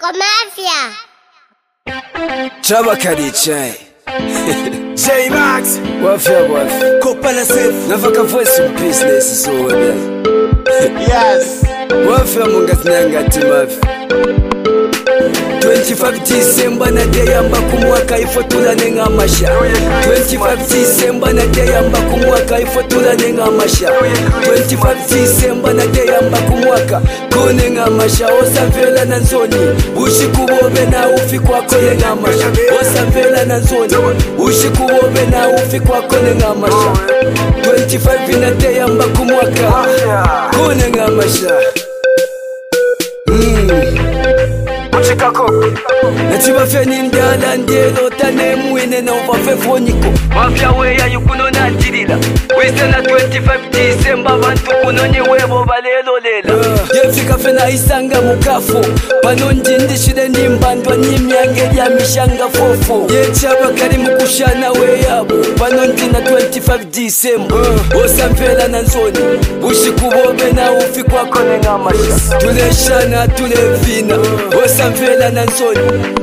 Mafia. Chaba Kadichai. J-Max. Wafia. Kopala safe. Nafaka voice of business so Yes. Wafia mungatinanga timafi. 25 December na deyamba kumwaka ifotula nenga masha. 25 December na deyamba kumwaka ifotula nenga masha. 25 December na deyamba kumwaka kunenga masha. Osamvela na nzoni ushikubobe na ufi kwako nenga masha. Osamvela na nzoni ushikubobe na ufi kwako nenga masha. 25 na deyamba kumwaka kunenga masha. Nachiba feni ndala ndelo tane mwine na uvafe foniko Mafia weya yukuno na njirila Wise na 25 December bantu kuno nye webo balelo lela Yefika fena isanga mukafo Pano njindishide nimbandwa nimyange ya mishanga fofo Yechaba kari mukushana weyabu Pano njina 25 December Osamvela na nzoni Ushikubobe na ufi kwa kone ngamasha Tuleshana tulevina Osamvela na nzoni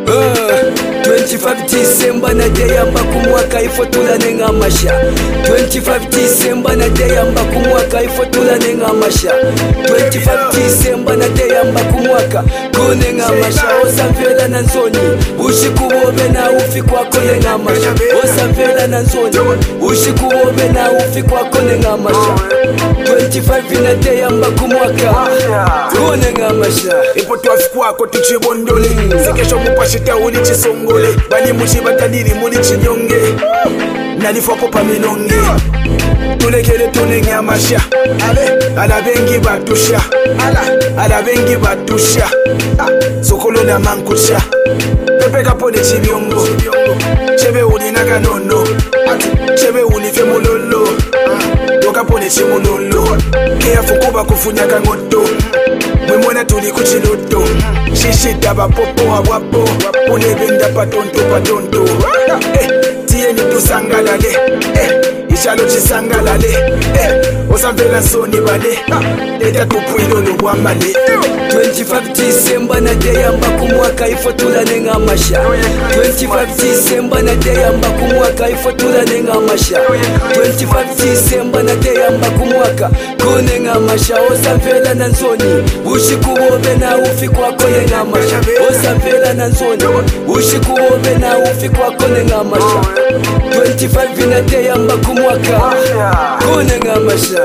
25 December na deyamba kumwaka ifotula nenga masha. 25 December na deyamba kumwaka ifotula nenga masha. 25 December na deyamba kumwaka kunenga masha. Osamvela na nzoni ushikubobe na ufi kwako nenga masha. Osamvela na nzoni ushikubobe na ufi kwako nenga masha. 25 na deyamba kumwaka kunenga masha. Ipo twafkwako tuchibondole Sikesho mupashita uli chisongole Bali muchibatadiri muli chinyonge Nalifoko pa milonge Tulekele tunenge amasha Ala bengi batusha Ala bengi batusha Sokolo na mankusha Pepe kapone chibiongo Chebe uli nakanono Chebe uli femulolo Dokapone chimulolo Kea fukuba kufunyaka ngoto Mwemwena tuli kuchiloto Shishita bapopo wapo Unebenda patonto Tieni tusangalale Ishalo chisangalale Osamvela soni bale Leta tupuilo luwambale 25 December na deyamba kumwaka ifotula nenga masha. 25 December na deyamba kumwaka ifotula nenga masha. 25 December na deyamba kumwaka kunenga masha. Osamvela na nzoni ushikubobe na ufi kwako nenga masha. Osamvela na nzoni ushikubobe na ufi kwako nenga masha. 25 na deyamba kumwaka kunenga masha.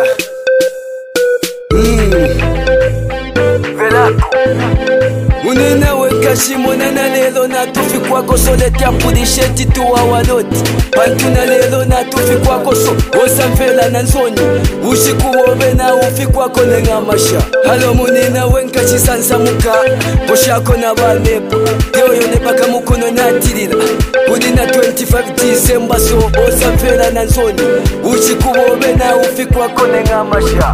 Unena weka shimona na lelo na tufi kwako so letia pudisheti tuwa waloti Pantu na lelo na tufi kwako so Osamvela na nzoni ushikubobe na ufi kwako nenga masha. Halo munena wenka chisansa muka Poshako na balmepo Yoyo nebaka mukono na tirila Unina 25 December so Osamvela na nzoni ushikubobe na ufi kwako nenga masha.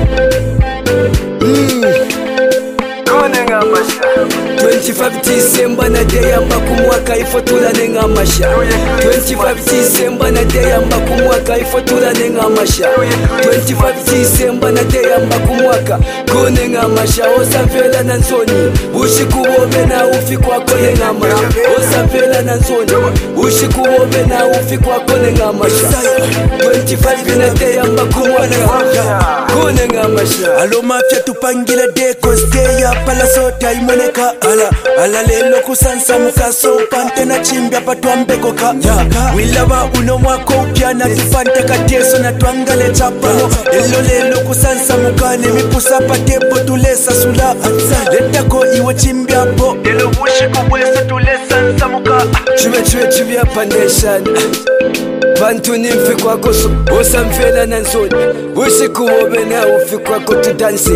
25 December na deyamba kumwaka ifotula nenga masha. 25 December na deyamba kumwaka ifotula nenga masha. 25 December na deyamba kumwaka kunenga masha. Osamvela na nzoni ushikubobe na ufi kwako nenga masha. Osamvela na nzoni ushikubobe na ufi kwako nenga masha. 25 na deyamba kumwaka kunenga masha. Alo mafia tupangile dekos deya pala sota imoneka ala lelo kusansa mukaso pante na chimbya patwambeko ka Wilaba uno mwako upyana tufante kateso na tuangale chapano Elo lelo kusansa mukane mipusa patepo tulesa sula Letako iwe chimbya po Elo wushi kubwesa tulesa nsa muka Chibya pandeshana Bantu nimfi kwako so Osamvela na nzoni ushikubobe na ufi kwako tudansi.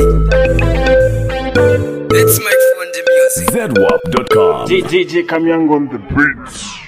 Let's make fun the music. ZWAP.com. DJ Kamyango on the beats.